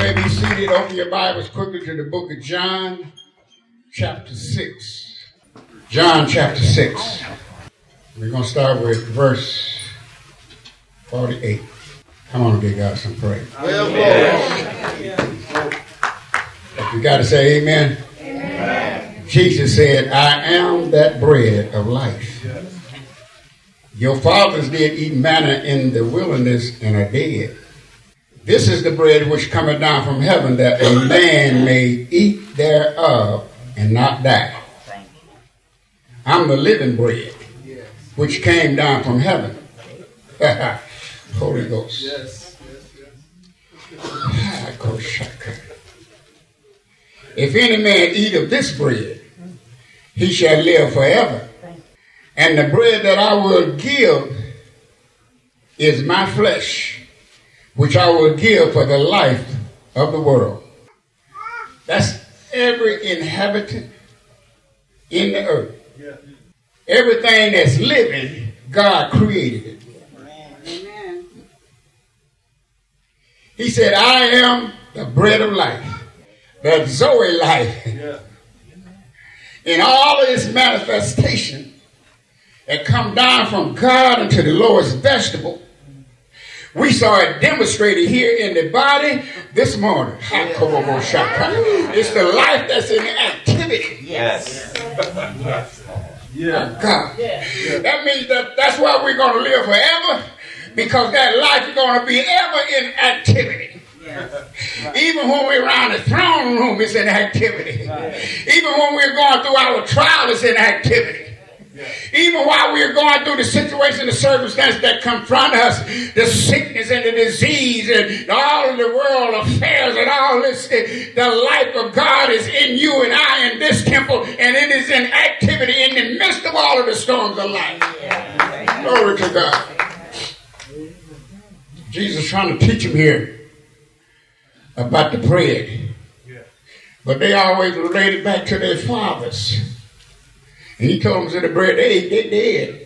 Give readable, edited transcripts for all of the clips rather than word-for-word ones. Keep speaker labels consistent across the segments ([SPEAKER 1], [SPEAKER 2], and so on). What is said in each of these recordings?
[SPEAKER 1] may be seated. Open your Bibles quickly to the book of John, chapter 6. John, chapter 6. We're going to start with verse 48. Come on, give God some praise. If you got to say amen. Amen. Jesus said, I am that bread of life. Your fathers did eat manna in the wilderness and are dead. This is the bread which cometh down from heaven, that a man may eat thereof and not die. I'm the living bread which came down from heaven. Holy Ghost. If any man eat of this bread, he shall live forever. And the bread that I will give is my flesh, which I will give for the life of the world. That's every inhabitant in the earth. Everything that's living, God created it. Amen. He said, I am the bread of life, the Zoe life. In all of its manifestation that come down from God into the lowest vegetable, we saw it demonstrated here in the body this morning. It's the life that's in activity. Yes. God. That means that's why we're going to live forever, because that life is going to be ever in activity. Even when we're around the throne room, it's in activity. Even when we're going through our trial, it's in activity. Even while we're going through the situation, the circumstance that confront us, the sickness and the disease and all of the world affairs and all this, the life of God is in you and I in this temple, and it is in activity in the midst of all of the storms of life. Glory to God. Jesus trying to teach him here about the bread. But they always related back to their fathers. And he told them to the bread, they dead.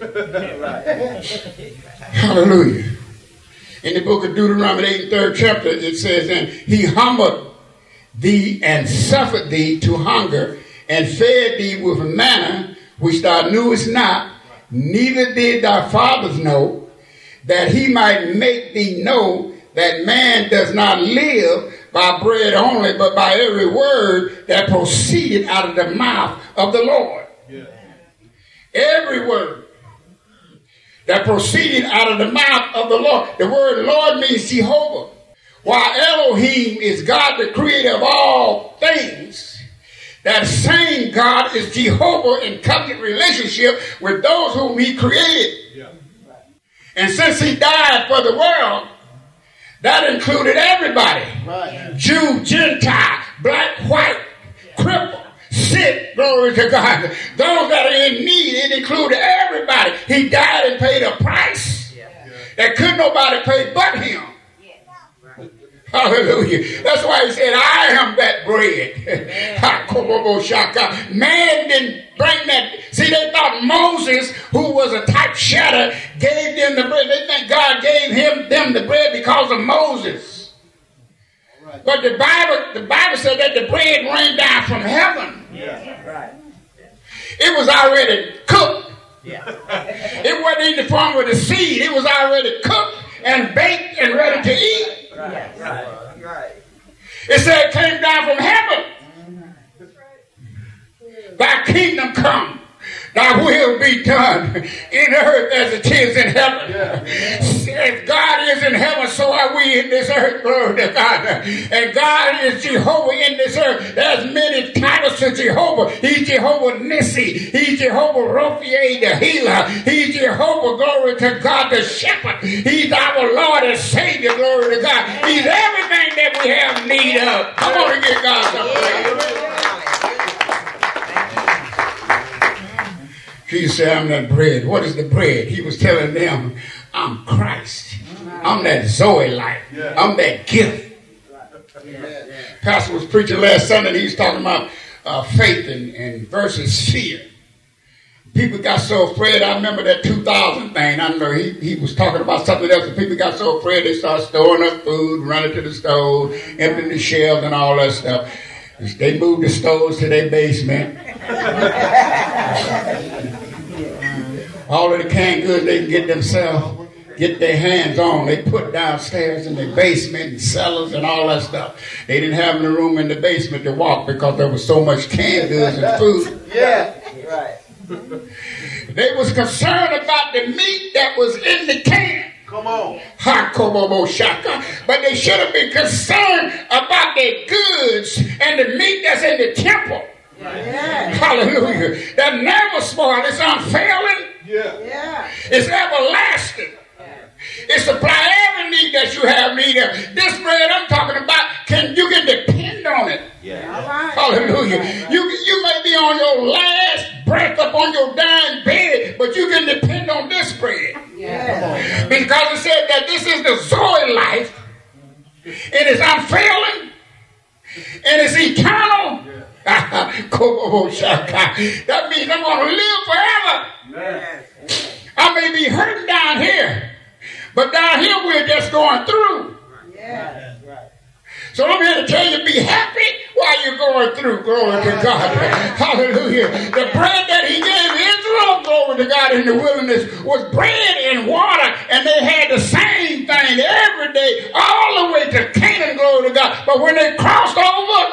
[SPEAKER 1] Hallelujah. In the book of Deuteronomy, 8th, 3rd chapter, it says, and he humbled thee and suffered thee to hunger and fed thee with manna, which thou knewest not, neither did thy fathers know, that he might make thee know that man does not live by bread only, but by every word that proceeded out of the mouth of the Lord. Every word that proceeded out of the mouth of the Lord. The word Lord means Jehovah. While Elohim is God, the creator of all things, that same God is Jehovah in covenant relationship with those whom he created. And since he died for the world, that included everybody. Jew, Gentile, black, white, cripple, sick, glory to God. Those that are in need, it included everybody. He died and paid a price that could nobody pay but him. Hallelujah. That's why he said, I am that bread. Man didn't bring that. See, they thought Moses, who was a type shadow, gave them the bread. They think God gave them the bread because of Moses. But the Bible said that the bread rained down from heaven. It was already cooked. It wasn't in the form of the seed. It was already cooked and baked and ready to eat. It said it came down from heaven. Thy kingdom come. Thy will be done in earth as it is in heaven. As God is in heaven, so are we in this earth. Glory to God. And God is Jehovah in this earth. There's many titles to Jehovah. He's Jehovah Nissi. He's Jehovah Rapha, the healer. He's Jehovah, glory to God, the shepherd. He's our Lord and Savior, glory to God. He's everything that we have need of. Come on and give God some praise. Jesus said, I'm that bread. What is the bread? He was telling them, I'm Christ. I'm that Zoe life. I'm that gift. Pastor was preaching last Sunday, and he was talking about faith and versus fear. People got so afraid. I remember that 2000 thing. I know he was talking about something else, and people got so afraid they started storing up food, running to the stove, emptying the shelves and all that stuff. They moved the stoves to their basement. All of the canned goods they can get themselves, get their hands on, they put downstairs in their basement and cellars and all that stuff. They didn't have any room in the basement to walk because there was so much canned goods and food.
[SPEAKER 2] Yeah, right.
[SPEAKER 1] They was concerned about the meat that was in the can.
[SPEAKER 2] Come on.
[SPEAKER 1] But they should have been concerned about their goods and the meat that's in the temple. Yeah. Hallelujah. That never spoils. It's unfailing.
[SPEAKER 2] Yeah.
[SPEAKER 1] It's everlasting. It supplies every need that you have need of. This bread I'm talking about, you can depend on it.
[SPEAKER 2] Yeah.
[SPEAKER 3] Right.
[SPEAKER 1] Hallelujah. You may be on your last breath up on your dying bed, but you can depend on this bread.
[SPEAKER 3] Yeah.
[SPEAKER 1] Because it said that this is the Zoe life. It is unfailing. And it's eternal. That means I'm going to live forever. I may be hurting down here, but down here we're just going through.
[SPEAKER 3] Yeah.
[SPEAKER 1] So I'm here to tell you, be happy while you're going through. Glory to God. Hallelujah. The bread that he gave Israel, glory to God, in the wilderness was bread and water. And they had the same thing every day, all the way to Canaan, glory to God. But when they crossed over,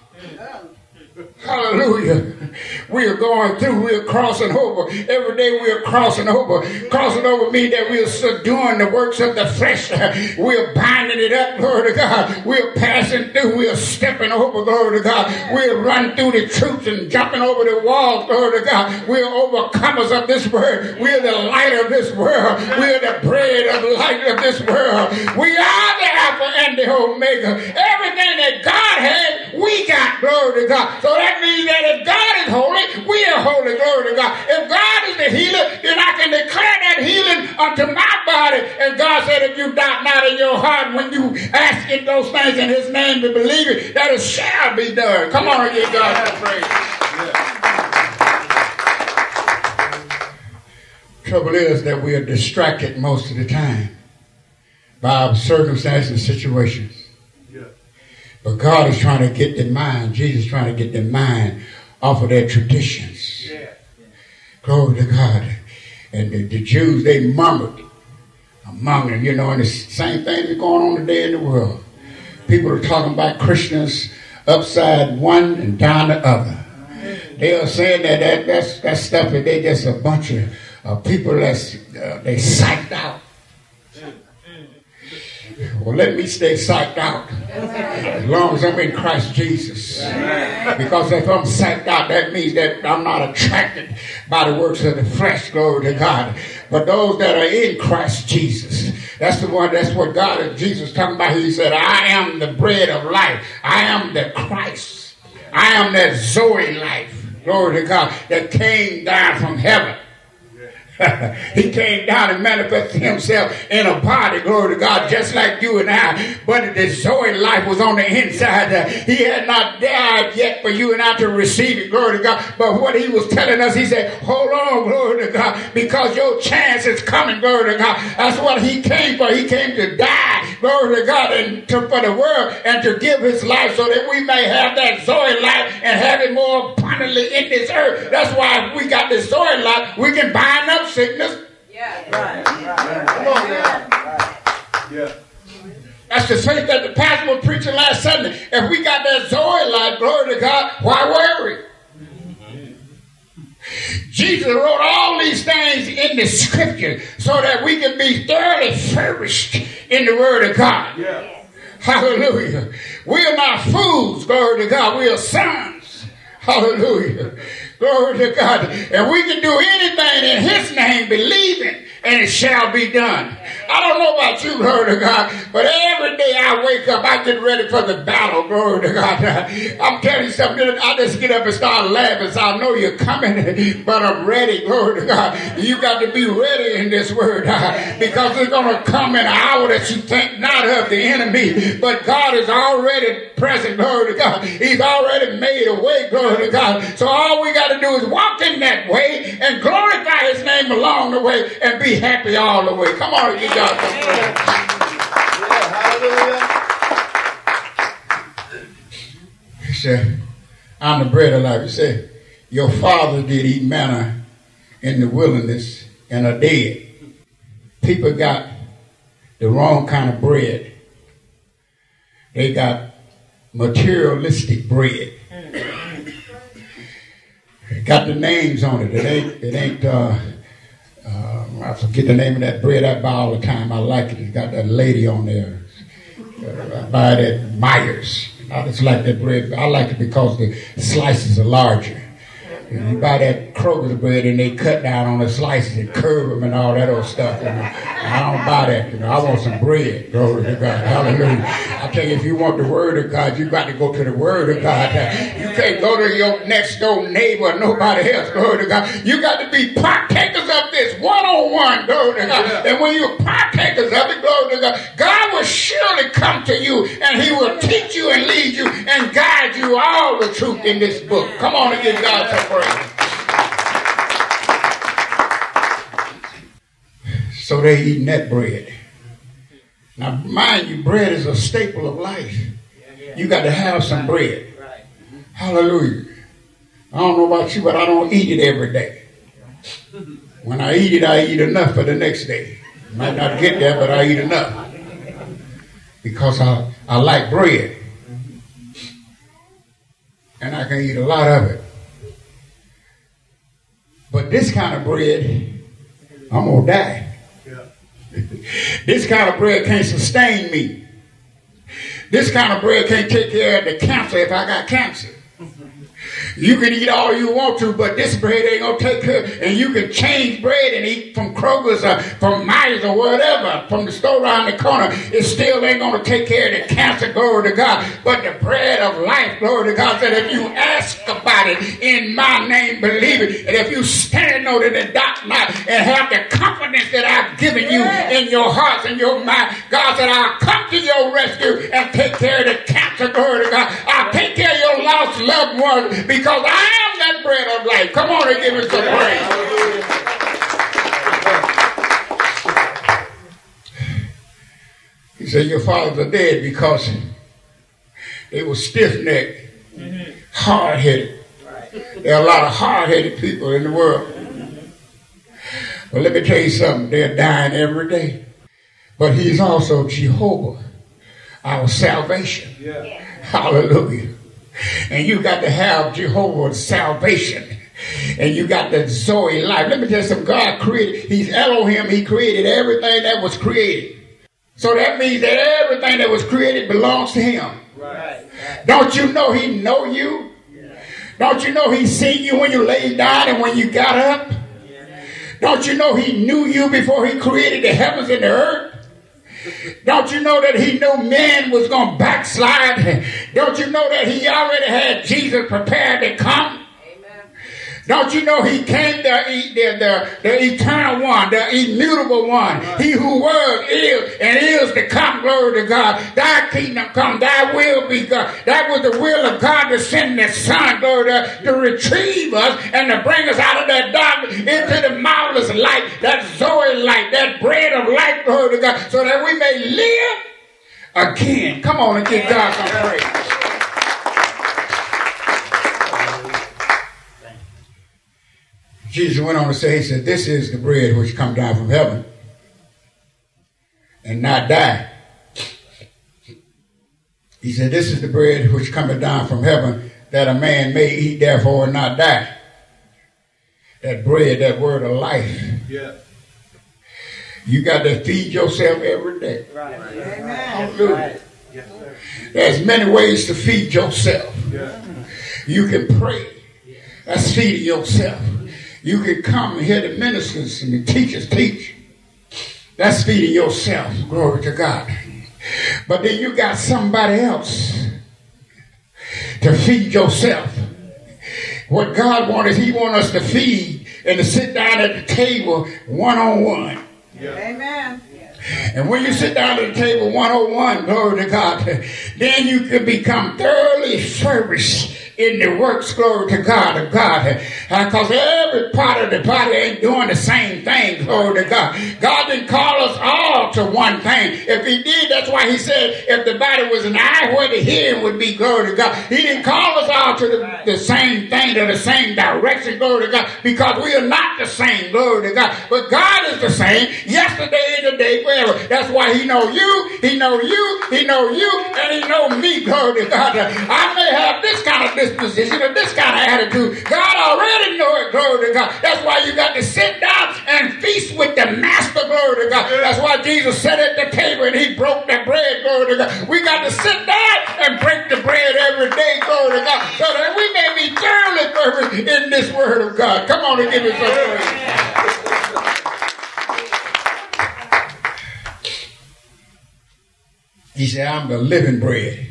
[SPEAKER 1] hallelujah, we are going through, we are crossing over. Every day we are crossing over. Crossing over means that we are subduing the works of the flesh. We are binding it up, glory to God. We are passing through, we are stepping over, glory to God. We are running through the troops and jumping over the walls, glory to God. We are overcomers of this world. We are the light of this world. We are the bread of the light of this world. We are the Alpha and the Omega. Everything that God had, we got, glory to God. So that means that if God is holy, we are holy, glory to God. If God is the healer, then I can declare that healing unto my body. And God said, if you doubt not in your heart when you ask in those things in his name to believe it, that it shall be done. Come on and give God some praise. Trouble is that we are distracted most of the time by our circumstances and situations. But God is trying to get their mind, Jesus is trying to get their mind off of their traditions. Yeah. Glory to God. And the Jews, they murmured among them, and the same thing that's going on today in the world. People are talking about Christians upside one and down the other. They are saying that stuff, that they just a bunch of people that's they psyched out. Well, let me stay psyched out as long as I'm in Christ Jesus. Because if I'm psyched out, that means that I'm not attracted by the works of the flesh, glory to God. But those that are in Christ Jesus, that's what God and Jesus talking about. He said, I am the bread of life. I am the Christ. I am that Zoe life, glory to God, that came down from heaven. He came down and manifested himself in a body, glory to God, just like you and I. But the Zoe life was on the inside. He had not died yet for you and I to receive it, glory to God. But what he was telling us, he said, hold on, glory to God, because your chance is coming, glory to God. That's what he came for. He came to die, glory to God, and for the world, and to give his life so that we may have that Zoe life and have it more abundantly in this earth. That's why if we got this Zoe life, we can bind up sickness.
[SPEAKER 3] Yeah, right.
[SPEAKER 2] Come on now. Yeah.
[SPEAKER 1] That's the faith that the pastor was preaching last Sunday. If we got that Zoe life, glory to God, why worry? Jesus wrote all these things in the scripture so that we can be thoroughly furnished in the word of God.
[SPEAKER 2] Yeah.
[SPEAKER 1] Hallelujah. We are not fools, glory to God. We are sons. Hallelujah. Glory to God. And we can do anything in his name, believing, and it shall be done. I don't know about you, glory to God, but every day I wake up, I get ready for the battle, glory to God. I'm telling you something, I just get up and start laughing, so I know you're coming, but I'm ready, glory to God. You got to be ready in this word, because it's going to come in an hour that you think not of the enemy, but God is already present, glory to God. He's already made a way, glory to God. So all we got to do is walk in that way and glorify his name along the way and be happy all the way. Come on, give God some praise. He said, I'm the bread of life. He said, your father did eat manna in the wilderness and are dead. People got the wrong kind of bread. They got materialistic bread. It got the names on it. It ain't I forget the name of that bread I buy all the time. I like it. It's got that lady on there. I buy it at Myers. I just like that bread. I like it because the slices are larger. You buy that Kroger's bread and they cut down on the slices and curve them and all that old stuff. I don't buy that. I want some bread. Glory to God. Hallelujah. I tell you, if you want the word of God, you got to go to the word of God. You can't go to your next door neighbor or nobody else. Glory to God. You got to be partakers of this one-on-one. Glory to God. And when you're partakers of it, glory to God, God will surely come to you and he will teach you and lead you and guide you all the truth in this book. Come on and give God some praise. So they eating that bread. Now, mind you, bread is a staple of life. You got to have some bread. Hallelujah. I don't know about you, but I don't eat it every day. When I eat enough for the next day. Might not get there, but I eat enough. Because I like bread. And I can eat a lot of it. But this kind of bread, I'm going to die. This kind of bread can't sustain me. This kind of bread can't take care of the cancer if I got cancer. You can eat all you want to, but this bread ain't going to take care. And you can change bread and eat from Kroger's or from Myers or whatever, from the store around the corner. It still ain't going to take care of the cancer, glory to God. But the bread of life, glory to God, said if you ask about it in my name, believe it. And if you stand on it and doubt not and have the confidence that I've given you in your hearts and your mind, God said, I'll come to your rescue and take care of the cancer, glory to God. I'll take care of your lost loved ones because I am that bread of life. Come on and give me some praise. He said, your fathers are dead because they were stiff-necked, hard-headed. There are a lot of hard-headed people in the world. But let me tell you something. They're dying every day. But he's also Jehovah, our salvation. Hallelujah. And you got to have Jehovah's salvation. And you got the Zoe life. Let me tell you something. God created, he's Elohim. He created everything that was created. So that means that everything that was created belongs to him. Right. Don't you know he know you? Don't you know he seen you when you laid down and when you got up? Don't you know he knew you before he created the heavens and the earth? Don't you know that he knew man was going to backslide? Don't you know that he already had Jesus prepared to come? Don't you know he came the eternal one, the immutable one, he who was, is, and is to come, glory to God. Thy kingdom come, thy will be God. That was the will of God to send the Son, glory to retrieve us and to bring us out of that darkness into the marvelous light, that Zoe light, that bread of life, glory to God, so that we may live again. Come on and give God some praise. Jesus went on to say, he said, this is the bread which come down from heaven and not die. He said, this is the bread which cometh down from heaven that a man may eat therefore and not die. That bread, that word of life. Yeah. You got to feed yourself every day. Right. Hallelujah. Right. Yes, sir. There's many ways to feed yourself. Yeah. You can pray. That's feeding yourself. You can come and hear the ministers and the teachers teach. That's feeding yourself. Glory to God. But then you got somebody else to feed yourself. What God wants is He wants us to feed and to sit down at the table one-on-one.
[SPEAKER 2] Yeah. Amen.
[SPEAKER 1] And when you sit down at the table one-on-one, glory to God, then you can become thoroughly furnished in the works, glory to God, of God. Because every part of the body ain't doing the same thing, glory to God. God didn't call us all to one thing. If He did, that's why He said if the body was an eye, where the hearing would be, glory to God. He didn't call us all to the same thing, to the same direction, glory to God, because we are not the same, glory to God. But God is the same yesterday and today, forever. That's why He know you, He know you, He know you, and He know me, glory to God. I may have this kind of disposition or this kind of attitude. God already know it, glory to God. That's why you got to sit down and feast with the master, glory to God. That's why Jesus sat at the table and He broke the bread, glory to God. We got to sit down and break the bread every day, glory to God, so that we may be thoroughly perfect in this word of God. Come on and give us some praise. He said, I'm the living bread,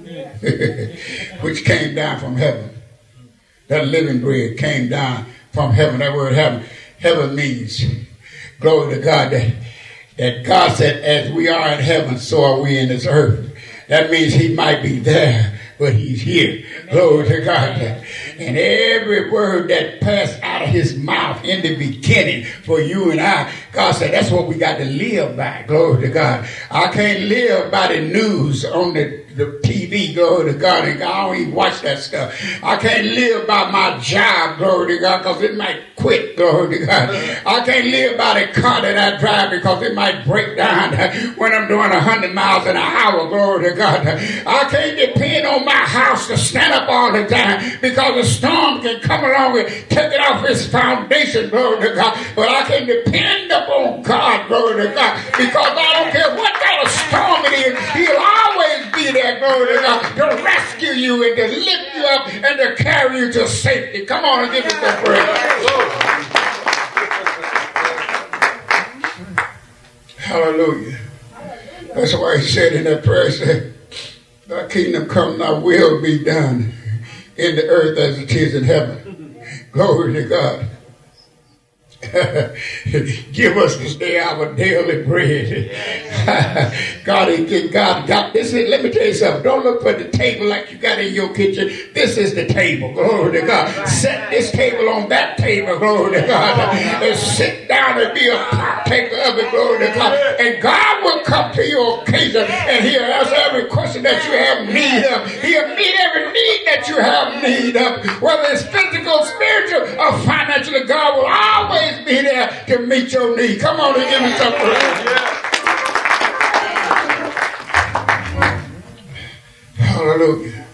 [SPEAKER 1] which came down from heaven. That living bread came down from heaven. That word heaven means, glory to God, that God said, as we are in heaven, so are we in this earth. That means He might be there, but He's here. Glory to God. And every word that passed out of His mouth in the beginning for you and I, God said that's what we got to live by. Glory to God. I can't live by the news on the TV, glory to God, and I don't even watch that stuff. I can't live by my job, glory to God, because it might quit, glory to God. I can't live by the car that I drive because it might break down when I'm doing 100 miles an hour, glory to God. I can't depend on my house to stand up all the time because a storm can come along and take it off its foundation, glory to God. But I can depend upon God, glory to God, because I don't care what kind of storm it is, He'll always be there, glory to God, to rescue you and to lift you up and to carry you to safety. Come on and give us that praise. Hallelujah. That's why He said in that prayer, He said, Thy kingdom come, Thy will be done in the earth as it is in heaven. Glory to God. Give us this day our daily bread. God got this. Let me tell you something. Don't look for the table like you got in your kitchen. This is the table. Glory to God. Set this table on that table. Glory to God. And sit down and be a partaker of it. Glory to God. And God will come to your occasion and He'll answer every question that you have need of. He'll meet every need that you have need of. Whether it's physical, spiritual, or financially, God will always be there to meet your need. Come on and give me some praise. Hallelujah.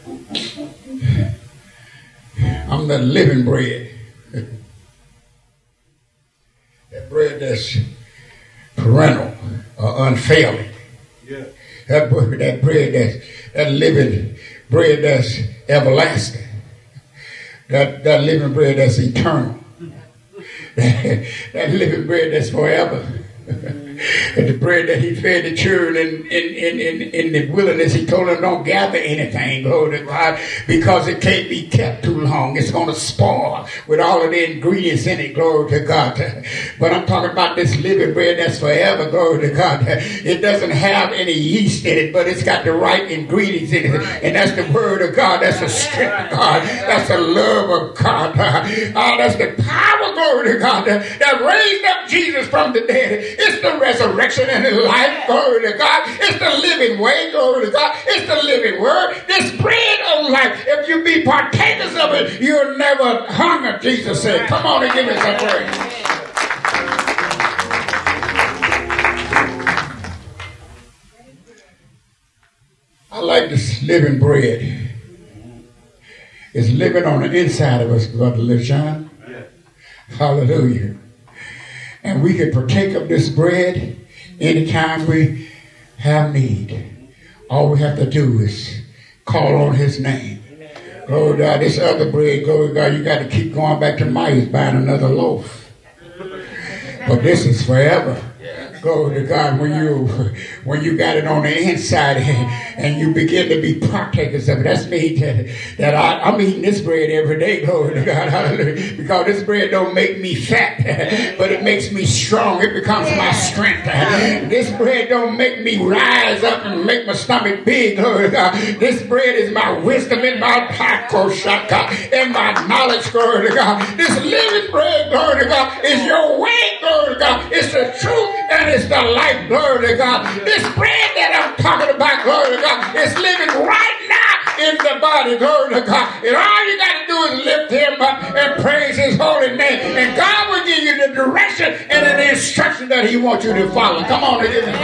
[SPEAKER 1] I'm the living bread. That bread that's perennial or unfailing. Yeah. That bread that living bread that's everlasting. That living bread that's eternal. That living bread that's forever. And the bread that He fed the children in the wilderness, He told them don't gather anything, glory to God, because it can't be kept too long. It's going to spoil with all of the ingredients in it, glory to God. But I'm talking about this living bread that's forever, glory to God. It doesn't have any yeast in it, but it's got the right ingredients in it. And that's the word of God. That's the strength of God. That's the love of God. That's the power, glory to God, that raised up Jesus from the dead. It's the resurrection and the life, glory to God. It's the living way, glory to God. It's the living word. This bread of life, if you be partakers of it, you'll never hunger, Jesus said. Come on and give me some praise. I like this living bread. It's living on the inside of us, Brother LeJean. Hallelujah. And we can partake of this bread anytime we have need. All we have to do is call on His name. Glory to God. This other bread, glory to God, you got to keep going back to Myers buying another loaf. But this is forever. Glory to God. When you got it on the inside and you begin to be partakers of it. That's me that I'm eating this bread every day. Glory to God. Hallelujah. Because this bread don't make me fat, but it makes me strong. It becomes my strength. This bread don't make me rise up and make my stomach big. Glory to God. This bread is my wisdom and my shaka and my knowledge. Glory to God. This living bread, glory to God, is your way. Glory to God. It's the truth and it's the life. Glory to God. This bread that I'm talking about, glory to God, is living right now in the body. Glory to God. And all you got to do is lift him up and praise his holy name. And God will give you the direction and the instruction that he wants you to follow. Come on and give me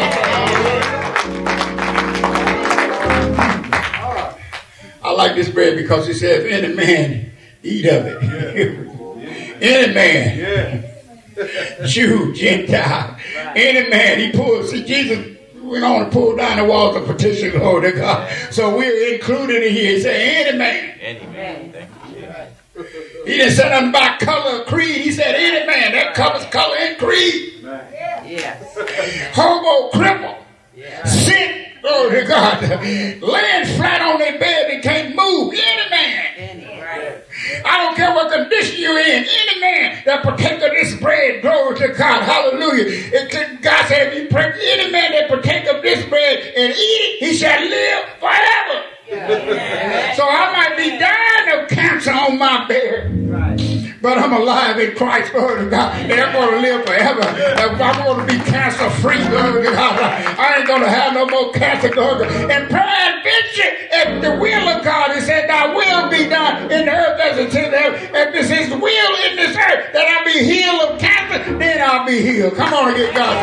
[SPEAKER 1] I like this bread because it says, if any man eat of it. Any man. Jew, Gentile. Any man. Jesus went on to pull down the walls of petition, glory to God. So we're included in here. He said, any man. Any man. He didn't say nothing about color or creed. He said, any man. That covers color and creed.
[SPEAKER 3] Yes.
[SPEAKER 1] Homo, cripple, sick. Glory to God. Laying flat on their bed and can't move. Any man. I don't care what condition you're in. Any man that partake of this bread, glory to God. Hallelujah. God said, if you pray, any man that partake of this bread and eat it, he shall live forever. So I might be dying of cancer on my bed. But I'm alive in Christ, glory to God. And I'm going to live forever. I'm going to be cancer free, glory to God. I ain't going to have no more cancer, glory to God. And peradventure, if the will of God is said, thy will be done in the earth as it is in heaven. If it's his will in this earth that I be healed of cancer, then I'll be healed. Come on and get God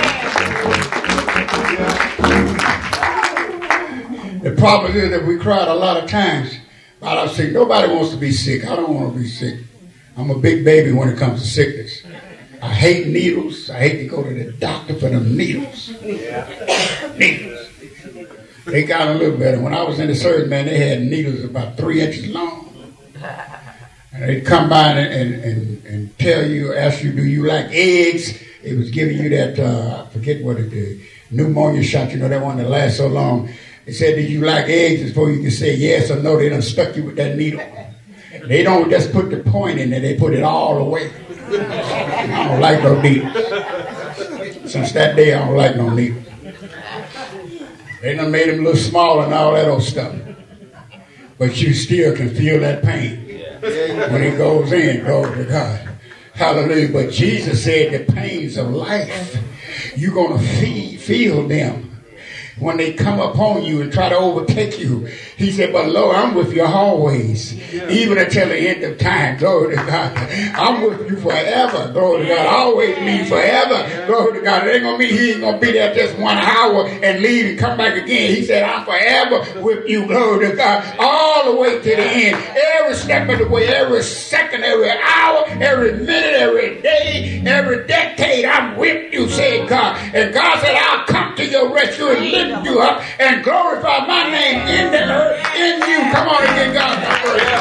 [SPEAKER 1] some praise. The problem is that we cried a lot of times about our sick. Nobody wants to be sick. I don't want to be sick. I'm a big baby when it comes to sickness. I hate needles. I hate to go to the doctor for them needles. Needles. They got a little better. When I was in the surgery, man, they had needles about 3 inches long. And they'd come by and tell you, ask you, do you like eggs? It was giving you that, I forget what it did, pneumonia shot, you know, that one that lasts so long. They said, did you like eggs? Before you can say yes or no, they done stuck you with that needle. They don't just put the point in there, they put it all away. I don't like no needles. Since that day, I don't like no needles. They done made them a little smaller and all that old stuff. But you still can feel that pain when it goes in, glory to God. Hallelujah. But Jesus said the pains of life, you're going to feel them. When they come upon you and try to overtake you, he said, but Lord, I'm with you always, even until the end of time. Glory to God. I'm with you forever. Glory to God. Always means forever. Glory to God. It ain't going to mean he ain't going to be there just 1 hour and leave and come back again. He said, I'm forever with you. Glory to God. All the way to the end. Every step of the way, every second, every hour, every minute, every day, every decade, I'm with you, said God. And God said, I'll come to your rescue and lift you up and glorify my name in the earth, in you. Come on and give God the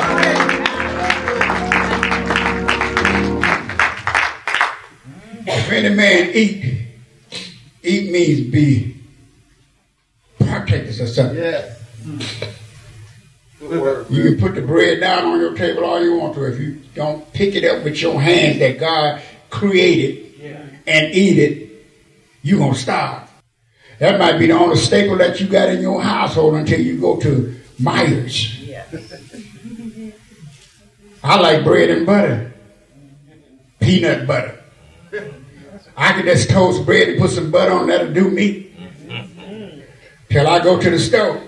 [SPEAKER 1] praise. If any man eat means be partakers of something.
[SPEAKER 2] Yes.
[SPEAKER 1] You can put the bread down on your table all you want to. If you don't pick it up with your hands that God created and eat it, you're going to starve. That might be the only staple that you got in your household until you go to Myers. I like bread and butter. Peanut butter. I can just toast bread and put some butter on that'll do me. Till I go to the stove.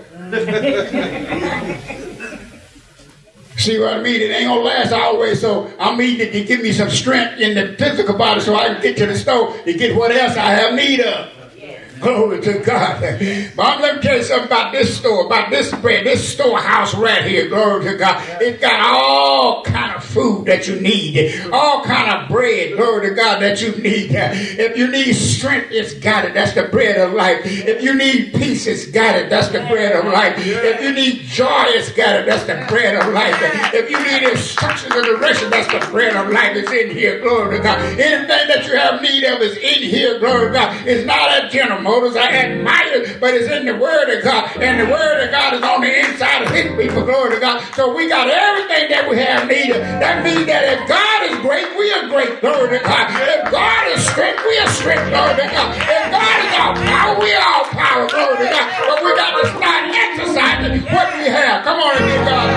[SPEAKER 1] See what I mean? It ain't gonna last always, so I'm eating to give me some strength in the physical body so I can get to the stove to get what else I have need of. Glory to God. But let me tell you something about this store, about this bread, this storehouse right here. Glory to God. It's got all kind of food that you need. All kind of bread, glory to God, that you need. If you need strength, it's got it. That's the bread of life. If you need peace, it's got it. That's the bread of life. If you need joy, it's got it. That's the bread of life. If you need instructions and direction, that's the bread of life. It's in here, glory to God. Anything that you have need of is in here, glory to God. It's not at General Motors, I admire, but it's in the Word of God. And the Word of God is on the inside of His people, glory to God. So we got everything that we have need of. That means that if God is great, we are great, glory to God. If God is strength, we are strength, glory to God. If God is all power, we are all power, glory to God. But we got to start exercising what we have. Come on and give God.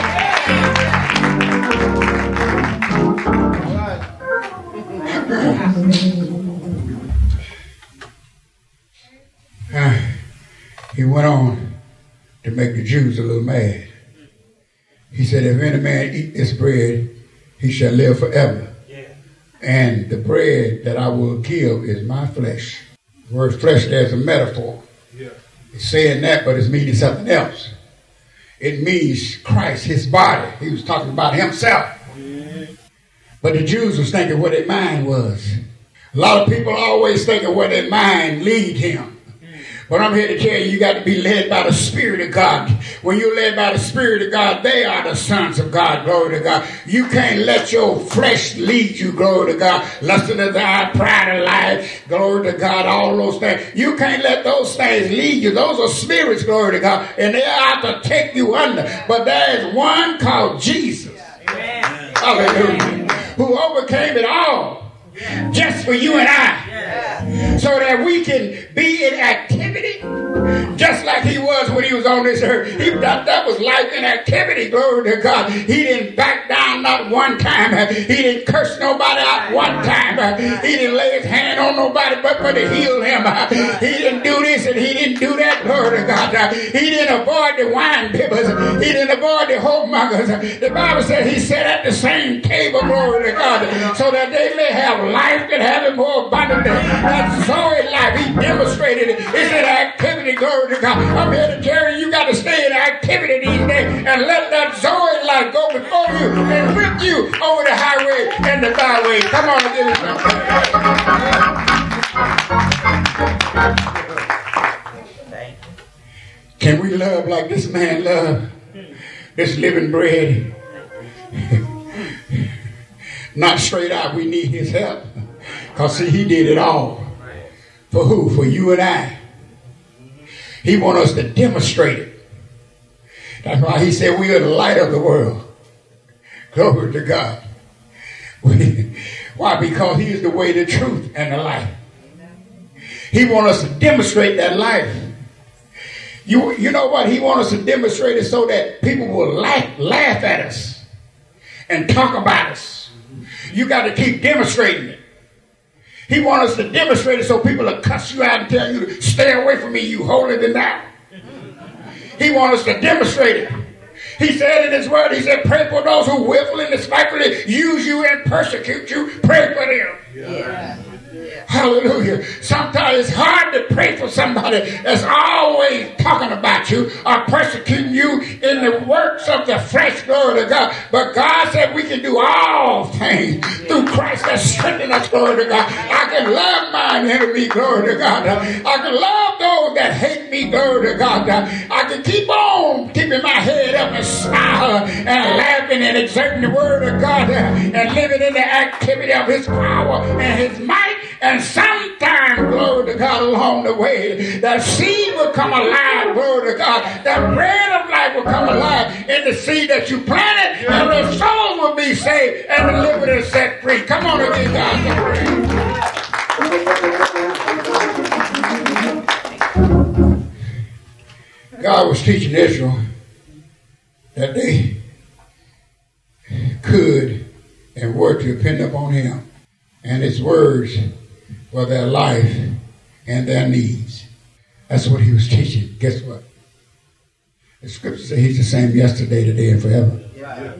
[SPEAKER 1] He went on to make the Jews a little mad. He said, if any man eat this bread, he shall live forever. Yeah. And the bread that I will give is my flesh. The word flesh there is a metaphor. Yeah. It's saying that, but it's meaning something else. It means Christ, his body. He was talking about himself. Yeah. But the Jews was thinking what their mind was. A lot of people always think of where their mind lead him. But I'm here to tell you, you got to be led by the Spirit of God. When you're led by the Spirit of God, they are the sons of God, glory to God. You can't let your flesh lead you, glory to God. Lusting of the eye, pride of life, glory to God, all those things. You can't let those things lead you. Those are spirits, glory to God, and they're out to take you under. But there is one called Jesus. Amen. Hallelujah. Who overcame it all. Just for you and I, so that we can be in activity, just like he was when he was on this earth. That was life in activity, glory to God. He didn't back down not one time. He didn't curse nobody out one time. He didn't lay his hand on nobody but to heal him. He didn't do this and he didn't do that, glory to God. He didn't avoid the wine bibbers. He didn't avoid the whoremongers. The Bible said he sat at the same table, glory to God, so that they may have life and have it more abundantly. That Zoe life, he demonstrated it. It's an activity, glory to God. I'm here to tell you, you got to stay in activity these days and let that Zoe life go before you and whip you over the highway and the byway. Come on and give it some. Can we love like this man loved? This living bread. Not straight out, we need his help. Because see, he did it all. For who? For you and I. He wants us to demonstrate it. That's why he said we are the light of the world. Glory to God. Why? Because he is the way, the truth, and the life. He wants us to demonstrate that life. You know what? He wants us to demonstrate it so that people will laugh at us and talk about us. You got to keep demonstrating it. He wants us to demonstrate it so people will cuss you out and tell you to stay away from me, you holier than thou. He wants us to demonstrate it. He said in his word, he said, pray for those who willfully and despitefully use you and persecute you. Pray for them. Yeah. Hallelujah. Sometimes it's hard to pray for somebody that's always talking about you or persecuting you in the works of the flesh, glory to God. But God said we can do all things through Christ that strengthens us, glory to God. I can love mine enemy, glory to God. I can love those that hate me, glory to God. I can keep on keeping my head up and smile and laughing and exerting the word of God and living in the activity of his power and his might. And sometimes, glory to God, along the way, that seed will come alive, glory to God. That bread of life will come alive in the seed that you planted, and the soul will be saved and delivered and set free. Come on and give God the praise. God was teaching Israel that they could and were to depend upon him and his words for their life and their needs. That's what he was teaching. Guess what? The scripture says he's the same yesterday, today, and forever. Yeah.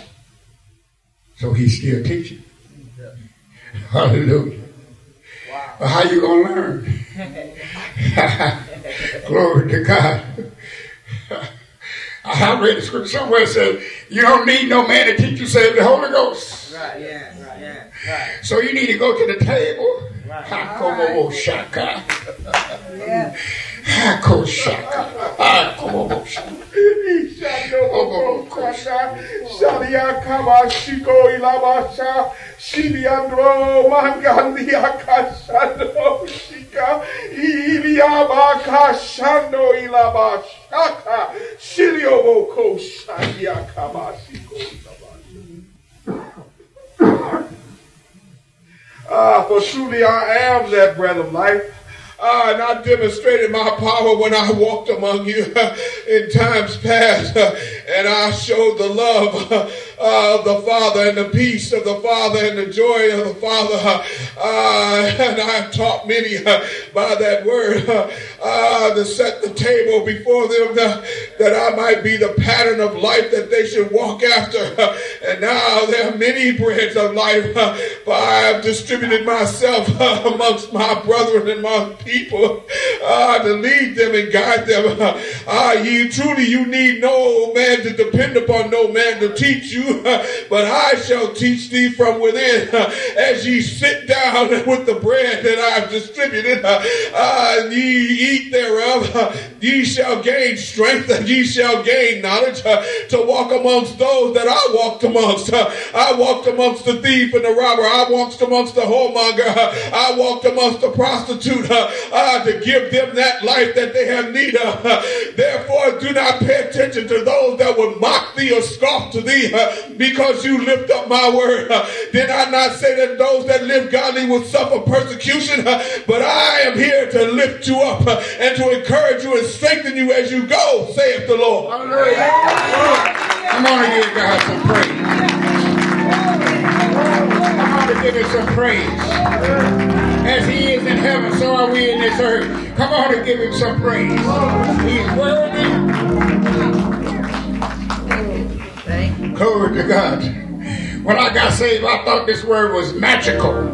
[SPEAKER 1] So he's still teaching. Yeah. Hallelujah. Wow. But how you going to learn? Glory to God. I read the scripture somewhere that says, you don't need no man to teach you save the Holy Ghost.
[SPEAKER 2] Right, yeah, right.
[SPEAKER 1] So you need to go to the table.
[SPEAKER 2] Right.
[SPEAKER 1] Hakobo shaka.
[SPEAKER 2] Yeah.
[SPEAKER 1] Hako shaka. Hakobo shaka.
[SPEAKER 4] Shadia Kamashiko Ilabasha Shidiandro Mangandia Kashano Shika Iliabaka Shano Ilabashaka Shilioboko Shadia Kamashiko Ilabasha. For truly I am that bread of life. And I demonstrated my power when I walked among you in times past. And I showed the love of the Father and the peace of the Father and the joy of the Father. And I have taught many by that word to set the table before them that I might be the pattern of life that they should walk after. And now there are many breads of life, for I have distributed myself amongst my brethren and my people to lead them and guide them. You need no man to depend upon, no man to teach you, but I shall teach thee from within. As ye sit down with the bread that I have distributed, and ye eat thereof, ye shall gain strength, and ye shall gain knowledge to walk amongst those that I walked amongst. I walked amongst the thief and the robber. I walked amongst the whoremonger. I walked amongst the prostitute to give them that life that they have need of. Therefore, do not pay attention to those that would mock thee or scoff to thee because you lift up my word. Did I not say that those that live godly will suffer persecution? But I am here to lift you up and to encourage you and strengthen you as you go, saith the Lord.
[SPEAKER 1] I'm going to give God some praise. I'm going to give him some praise. As he is in heaven, so are we in this earth. Come on and give him some praise. He's worthy. Glory to God. When I got saved, I thought this word was magical.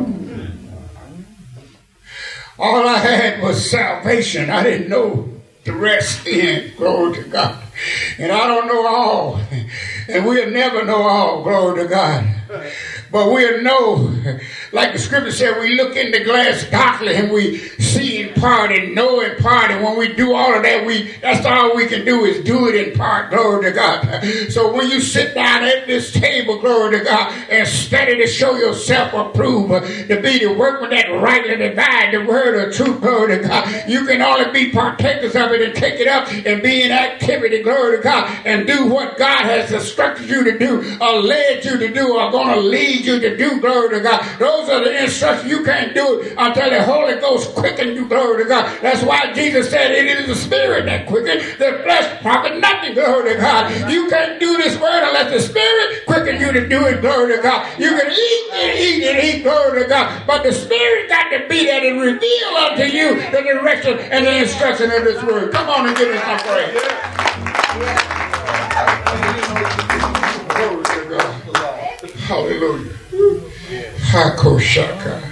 [SPEAKER 1] All I had was salvation. I didn't know the rest in. Glory to God. And I don't know all. And we'll never know all. Glory to God. But we'll know, like the scripture said, we look in the glass darkly and we see in part and know in part. And when we do all of that, that's all we can do is do it in part. Glory to God. So when you sit down at this table, glory to God, and study to show yourself approved, to be the workman that rightly divide the word of truth, glory to God, you can only be partakers of it and take it up and be in activity, glory to God, and do what God has instructed you to do or led you to do or going to lead you to do, glory to God. Those are the instructions. You can't do it until the Holy Ghost quicken you, glory to God. That's why Jesus said it is the Spirit that quickens, the flesh profit nothing, glory to God. You can't do this word unless the Spirit quicken you to do it, glory to God. You can eat and eat and eat, glory to God, but the Spirit got to be there to reveal unto you the direction and the instruction of this word. Come on and give me some praise. Glory to God. Hallelujah. Hakoshaka.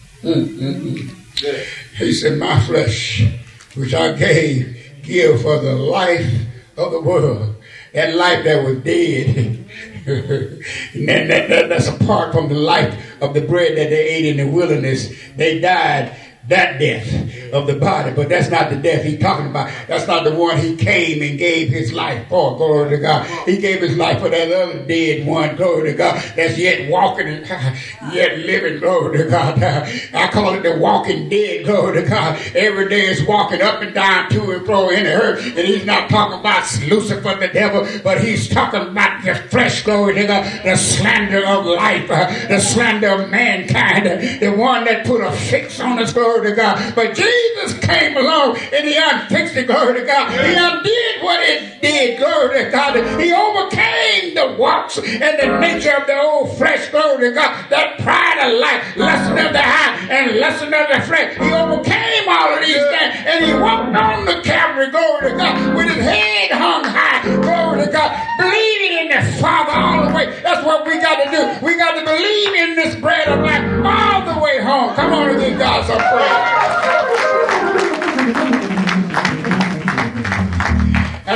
[SPEAKER 1] He said, my flesh, which I give for the life of the world. That life that was dead. That's apart from the life of the bread that they ate in the wilderness. They died that death of the body, but that's not the death he's talking about. That's not the one he came and gave his life for, glory to God. He gave his life for that other dead one, glory to God, that's yet walking and yet living, glory to God. I call it the walking dead, glory to God. Every day is walking up and down to and fro in the earth, and he's not talking about Lucifer the devil, but he's talking about the flesh, glory to God, the slander of life, the slander of mankind, the one that put a fix on us, glory to God. But Jesus came along and he unfixed it, glory to God. He undid what it did, glory to God. He overcame the works and the nature of the old flesh, glory to God. That pride of life, lesson of the eye and lesson of the flesh. He overcame all of these things and he walked on the Calvary, glory to God, with his head hung high, glory to God, believing in the Father all the way. That's what we got to do. We got to believe in this bread of life all the way home. Come on and give God some praise.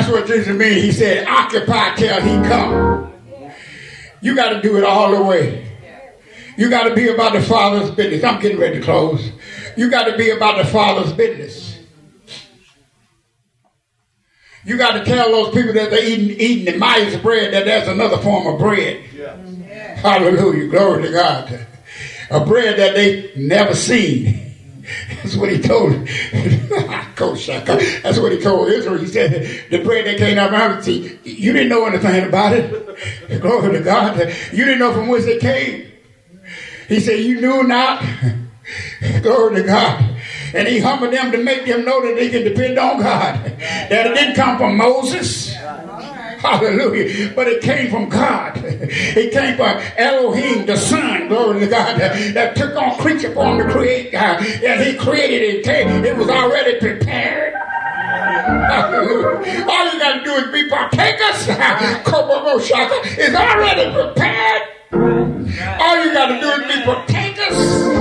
[SPEAKER 1] That's what Jesus means. He said, occupy till he come. You got to do it all the way. You got to be about the Father's business. I'm getting ready to close. You got to be about the Father's business. You got to tell those people that they're eating the Myers bread that there's another form of bread. Yeah. Hallelujah. Glory to God. A bread that they never seen. That's what he told That's what he told Israel. He said, the bread that came out of heaven, see, you didn't know anything about it. Glory to God. You didn't know from whence it came. He said, you knew not. Glory to God. And he humbled them to make them know that they can depend on God. That it didn't come from Moses. Hallelujah. But it came from God. It came from Elohim, the Son, glory to God, that took on creature form to create God. And he created it. It was already prepared. Hallelujah. All you got to do is be partakers. It's already prepared. All you got to do is be partakers.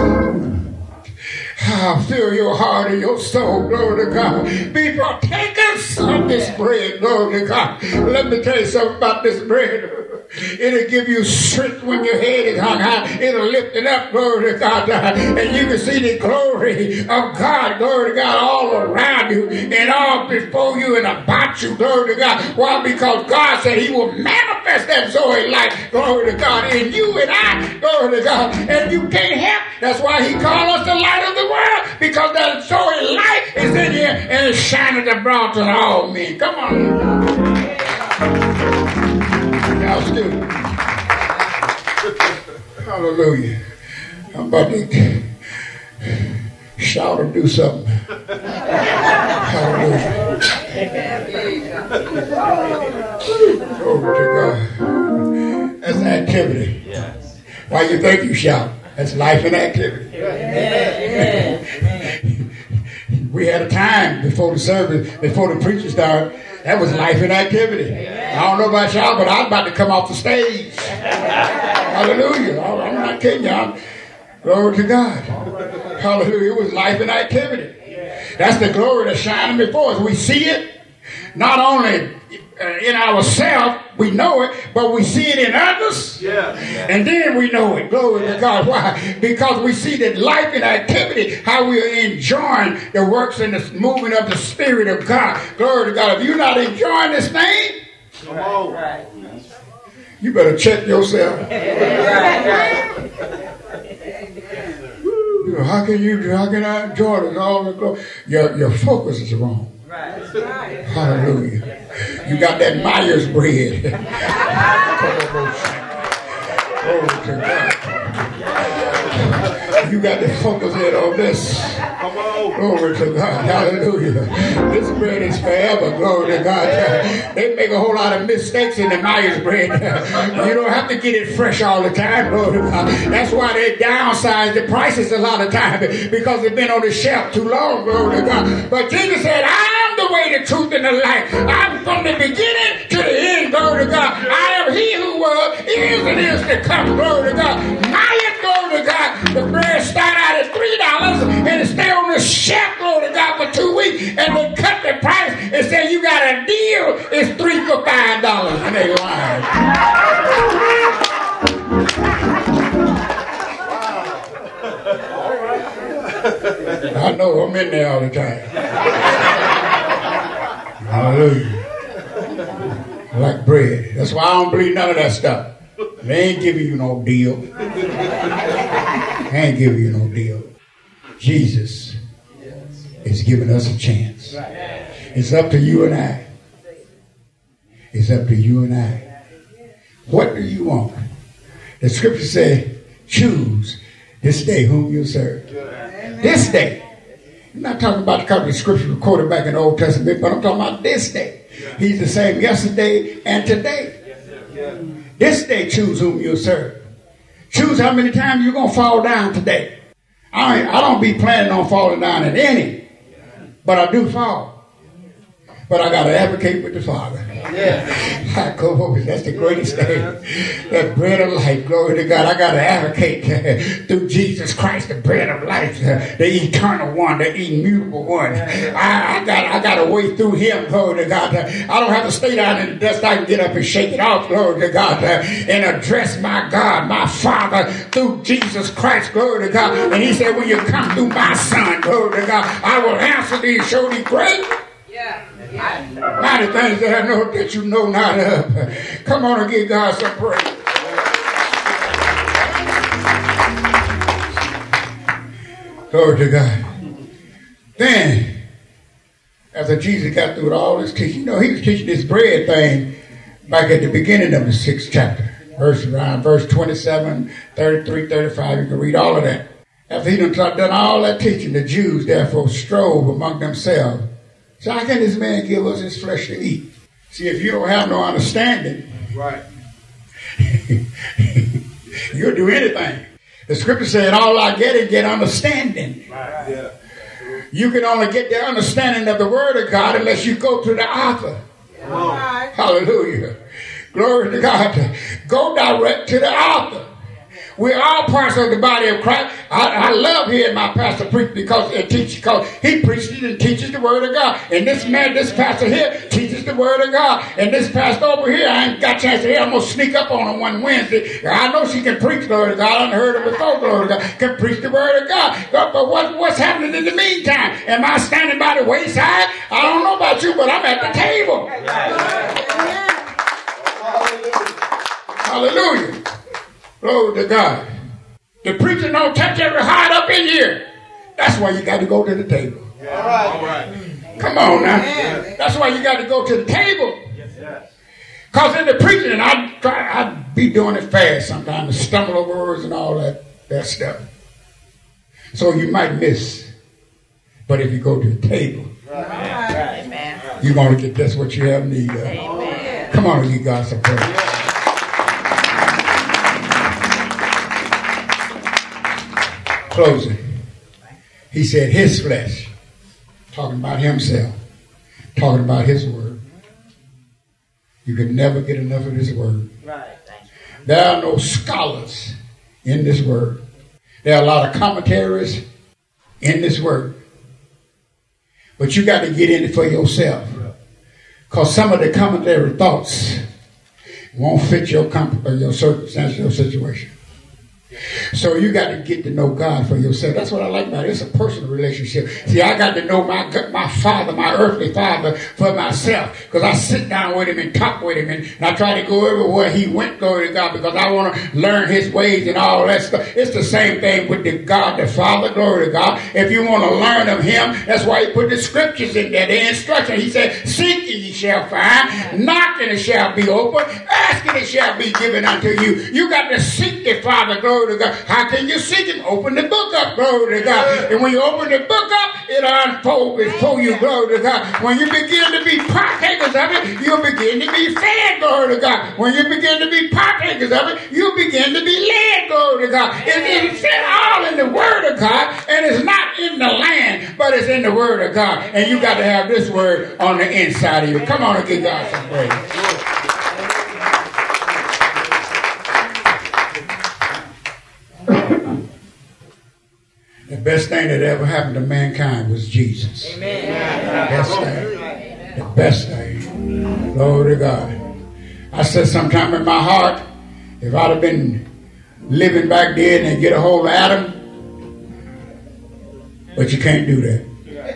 [SPEAKER 1] Fill your heart and your soul, glory to God. Be partakers of this bread, glory to God. Let me tell you something about this bread. It'll give you strength when your head is hung high. It'll lift it up, glory to God. And you can see the glory of God, glory to God, all around you and all before you and about you, glory to God. Why? Because God said he will manifest that Zoe light, glory to God, in you and I, glory to God. And you can't help. That's why he called us the light of the world, because that Zoe light is in here and it's shining abroad to all men. Come on. Now, still. Hallelujah. I'm about to shout or do something. Hallelujah. Glory to God. That's an activity. Why you think you shout? That's life and activity. We had a time before the service, before the preacher started. That was life and activity. I don't know about y'all, but I was about to come off the stage. Hallelujah. I'm not kidding y'all. Glory to God. Hallelujah. It was life and activity. That's the glory that's shining before us. We see it not only in ourselves, we know it, but we see it in others. And then we know it. Glory to God. Why? Because we see that life and activity, how we are enjoying the works and the movement of the Spirit of God. Glory to God. If you're not enjoying this thing, come on. You better check yourself. How can I enjoy this? All the glory? Your focus is wrong. Hallelujah. You got that Myers bread. Glory to God. You got to focus in on this. Glory to God. Hallelujah. This bread is forever. Glory to God. They make a whole lot of mistakes in the Myers bread. You don't have to get it fresh all the time. Glory to God. That's why they downsize the prices a lot of times, because they've been on the shelf too long. Glory to God. But Jesus said, I am the way, the truth, and the life. I'm from the beginning to the end. Glory to God. I am he who was, is, and is to come. Glory to God. Myers, glory to God. The bread start out at $3 and it stay on the shelf, glory to God, for 2 weeks, and they cut the price and say you got a deal. It's $3 for $5, and they lying. I know I'm in there all the time. Hallelujah. Like bread. That's why I don't believe none of that stuff. They ain't giving you no deal. They ain't giving you no deal. Jesus is giving us a chance. It's up to you and I. It's up to you and I. What do you want? The scripture says, choose this day whom you serve. This day. I'm not talking about the couple of scriptures recorded back in the Old Testament, but I'm talking about this day. He's the same yesterday and today. This day, choose whom you'll serve. Choose how many times you're going to fall down today. I don't be planning on falling down at any, but I do fall. But I got to advocate with the Father. That's the greatest thing. That bread of life. Glory to God. I got to advocate through Jesus Christ, the bread of life, the eternal one, the immutable one. I got to wait through him. Glory to God. I don't have to stay down in the dust. I can get up and shake it off. Glory to God. And address my God, my Father, through Jesus Christ. Glory to God. And he said, when you come through my Son, glory to God, I will answer thee and show thee great. Mighty things that I know that you know not of. Come on and give God some praise. Glory to God. Then, after Jesus got through with all this teaching, he was teaching this bread thing back at the beginning of the 6th chapter. Verse 27, 33, 35. You can read all of that. After he done all that teaching, the Jews therefore strove among themselves. So how can this man give us his flesh to eat? See, if you don't have no understanding,
[SPEAKER 4] right,
[SPEAKER 1] you'll do anything. The scripture said, all I get is get understanding.
[SPEAKER 4] Right. Yeah.
[SPEAKER 1] You can only get the understanding of the word of God unless you go to the author.
[SPEAKER 2] Right.
[SPEAKER 1] Hallelujah. Glory to God. Go direct to the author. We're all parts of the body of Christ. I love hearing my pastor preach because he preaches and teaches the word of God. And this pastor here teaches the word of God. And this pastor over here, I ain't got a chance to hear. I'm going to sneak up on her one Wednesday. I know she can preach the word of God. I've heard her before, glory to God. Can preach the word of God. But what's happening in the meantime? Am I standing by the wayside? I don't know about you, but I'm at the table. Hallelujah. Glory to God. The preacher don't touch every heart up in here. That's why you got to go to the table.
[SPEAKER 4] Yeah. All right.
[SPEAKER 1] Come on now. That's why you got to go to the table. Because in the preaching, and I'd be doing it fast sometimes, stumble over words and all that stuff. So you might miss. But if you go to the table, you're going to get just what you have need of. Amen. Come on and give God some praise. Closing. He said his flesh, talking about himself, talking about his word. You could never get enough of this word.
[SPEAKER 2] Right.
[SPEAKER 1] There are no scholars in this word. There are a lot of commentaries in this word. But you got to get in it for yourself. Because some of the commentary thoughts won't fit your circumstance, your situation. So you got to get to know God for yourself. That's what I like about it. It's a personal relationship. See, I got to know my father, my earthly father, for myself. Because I sit down with him and talk with him. And I try to go everywhere he went, glory to God, because I want to learn his ways and all that stuff. It's the same thing with the God, the Father, glory to God. If you want to learn of him, that's why he put the scriptures in there, the instruction. He said, seek and ye shall find, knock and it shall be open, ask and it shall be given unto you. You got to seek the Father, glory to God. How can you seek him? Open the book up, glory to God. And when you open the book up, it'll unfold before you, glory to God. When you begin to be partakers of it, you'll begin to be fed, glory to God. When you begin to be partakers of it, you'll begin to be led, glory to God. It's all in the word of God, and it's not in the land, but it's in the word of God. And you got to have this word on the inside of you. Come on and give God some praise. The best thing that ever happened to mankind was Jesus. Amen. The best thing. Glory to God. I said sometime in my heart, if I'd have been living back then and get a hold of Adam, but you can't do that.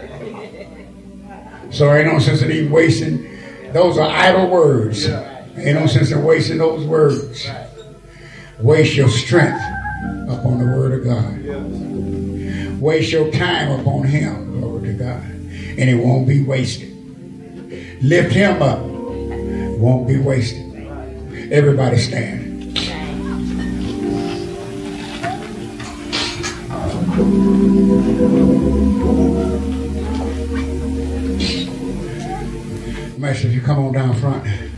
[SPEAKER 1] So ain't no sense in even wasting. Those are idle words. Ain't no sense in wasting those words. Waste your strength upon the word of God. Waste your time upon him, glory to God, and it won't be wasted. Lift him up, it won't be wasted. Everybody stand. Master, if you come on down front.